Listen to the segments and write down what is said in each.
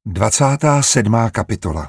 27. kapitola.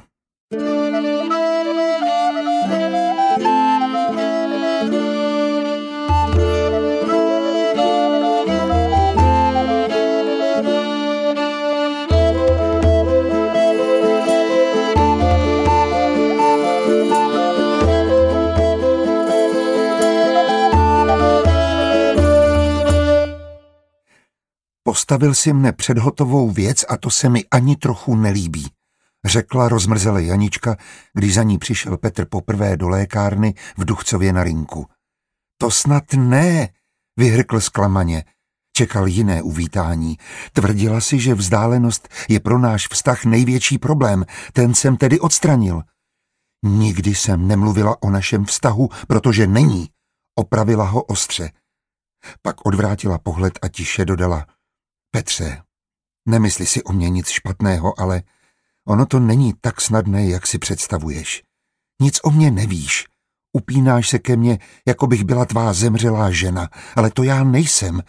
Postavil si mne před hotovou věc a to se mi ani trochu nelíbí, řekla rozmrzele Janička, když za ní přišel Petr poprvé do lékárny v Duchcově na Rynku. To snad ne, vyhrkl zklamaně. Čekal jiné uvítání. Tvrdila si, že vzdálenost je pro náš vztah největší problém, ten jsem tedy odstranil. Nikdy jsem nemluvila o našem vztahu, protože není, opravila ho ostře. Pak odvrátila pohled a tiše dodala: Petře, nemysli si o mě nic špatného, ale ono to není tak snadné, jak si představuješ. Nic o mě nevíš. Upínáš se ke mně, jako bych byla tvá zemřelá žena, ale to já nejsem.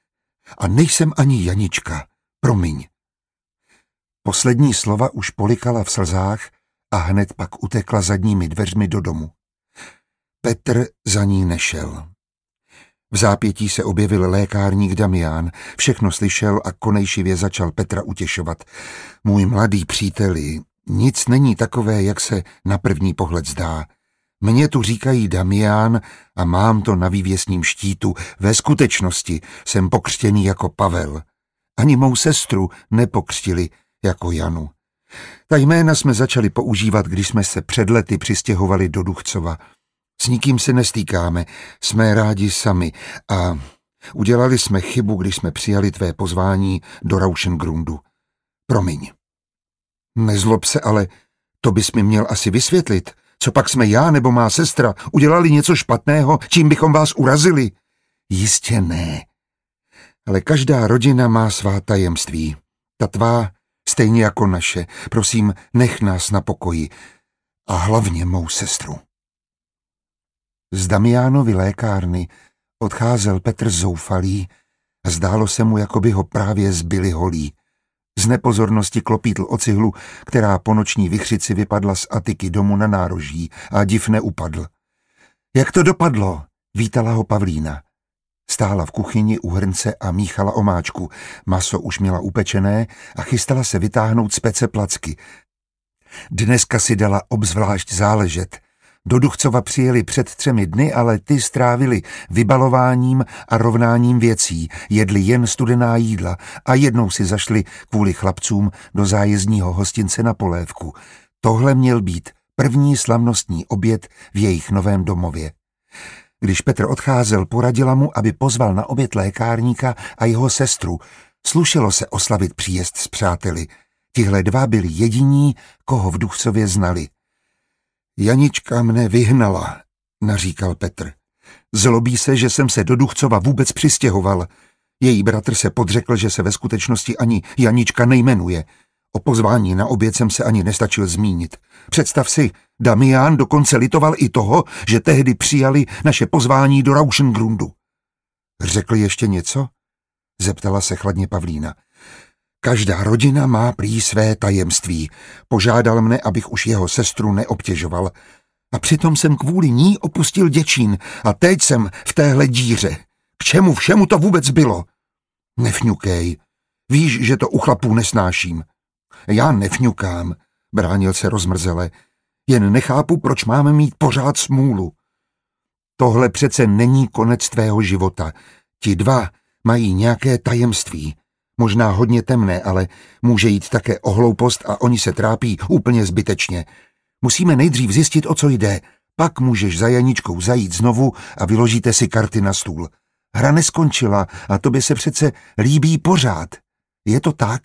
A nejsem ani Janička. Promiň. Poslední slova už polikala v slzách a hned pak utekla zadními dveřmi do domu. Petr za ní nešel. V zápětí se objevil lékárník Damián, všechno slyšel a konejšivě začal Petra utěšovat. Můj mladý příteli, nic není takové, jak se na první pohled zdá. Mně tu říkají Damián a mám to na vývěsním štítu. Ve skutečnosti jsem pokřtěný jako Pavel. Ani mou sestru nepokřtili jako Janu. Ta jména jsme začali používat, když jsme se před lety přistěhovali do Duchcova. S nikým se nestýkáme, jsme rádi sami a udělali jsme chybu, když jsme přijali tvé pozvání do Rauschengrundu. Promiň. Nezlob se, ale to bys mi měl asi vysvětlit. Co pak jsme já nebo má sestra udělali něco špatného, čím bychom vás urazili? Jistě ne. Ale každá rodina má svá tajemství. Ta tvá stejně jako naše. Prosím, nech nás na pokoji. A hlavně mou sestru. Z Damiánovy lékárny odcházel Petr zoufalý a zdálo se mu, jako by ho právě zbili holí. Z nepozornosti klopítl o cihlu, která po noční vichřici vypadla z atiky domu na nároží a div neupadl. Jak to dopadlo? Vítala ho Pavlína. Stála v kuchyni u hrnce a míchala omáčku. Maso už měla upečené a chystala se vytáhnout z pece placky. Dneska si dala obzvlášť záležet. Do Duchcova přijeli před 3 dny, ale ty strávili vybalováním a rovnáním věcí, jedli jen studená jídla a jednou si zašli kvůli chlapcům do zájezdního hostince na polévku. Tohle měl být první slavnostní oběd v jejich novém domově. Když Petr odcházel, poradila mu, aby pozval na oběd lékárníka a jeho sestru. Slušelo se oslavit příjezd s přáteli. Tihle dva byli jediní, koho v Duchcově znali. Janička mne vyhnala, naříkal Petr. Zlobí se, že jsem se do Duchcova vůbec přistěhoval. Její bratr se podřekl, že se ve skutečnosti ani Janička nejmenuje. O pozvání na oběd jsem se ani nestačil zmínit. Představ si, Damián dokonce litoval i toho, že tehdy přijali naše pozvání do Rauschengrundu. Řekl ještě něco? Zeptala se chladně Pavlína. Každá rodina má prý své tajemství. Požádal mne, abych už jeho sestru neobtěžoval. A přitom jsem kvůli ní opustil Děčín a teď jsem v téhle díře. K čemu všemu to vůbec bylo? Nefňukej. Víš, že to u chlapů nesnáším. Já nefňukám, bránil se rozmrzele. Jen nechápu, proč máme mít pořád smůlu. Tohle přece není konec tvého života. Ti dva mají nějaké tajemství. Možná hodně temné, ale může jít také o hloupost a oni se trápí úplně zbytečně. Musíme nejdřív zjistit, o co jde. Pak můžeš za Janičkou zajít znovu a vyložíte si karty na stůl. Hra neskončila a tobě se přece líbí pořád. Je to tak?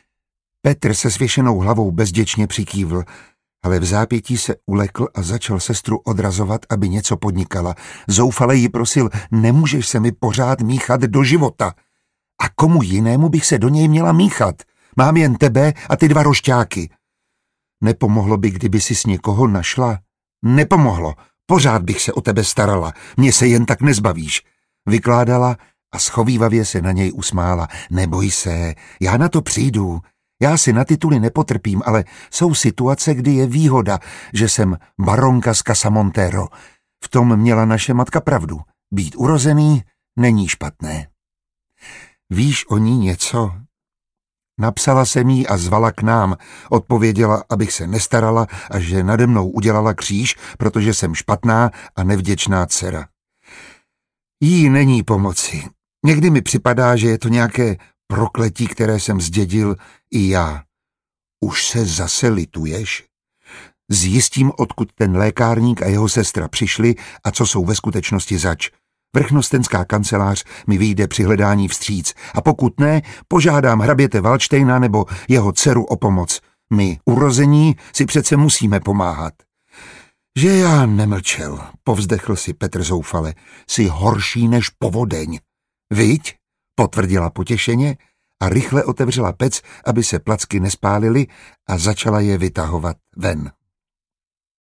Petr se svěšenou hlavou bezděčně přikývl, ale v zápětí se ulekl a začal sestru odrazovat, aby něco podnikala. Zoufale ji prosil, nemůžeš se mi pořád míchat do života. A komu jinému bych se do něj měla míchat? Mám jen tebe a ty 2 rošťáky. Nepomohlo by, kdyby si s někoho našla? Nepomohlo. Pořád bych se o tebe starala. Mě se jen tak nezbavíš. Vykládala a schovívavě se na něj usmála. Neboj se, já na to přijdu. Já si na tituly nepotrpím, ale jsou situace, kdy je výhoda, že jsem baronka z Casamontero. V tom měla naše matka pravdu. Být urozený není špatné. Víš o ní něco? Napsala jsem jí a zvala k nám. Odpověděla, abych se nestarala a že nade mnou udělala kříž, protože jsem špatná a nevděčná dcera. Jí není pomoci. Někdy mi připadá, že je to nějaké prokletí, které jsem zdědil i já. Už se zase lituješ? Zjistím, odkud ten lékárník a jeho sestra přišli a co jsou ve skutečnosti zač. Vrchnostenská kancelář mi vyjde při hledání vstříc a pokud ne, požádám hraběte Valdštejna nebo jeho dceru o pomoc. My, urození, si přece musíme pomáhat. Že já nemlčel, povzdechl si Petr zoufale, jsi horší než povodeň. Viď? Potvrdila potěšeně a rychle otevřela pec, aby se placky nespálily a začala je vytahovat ven.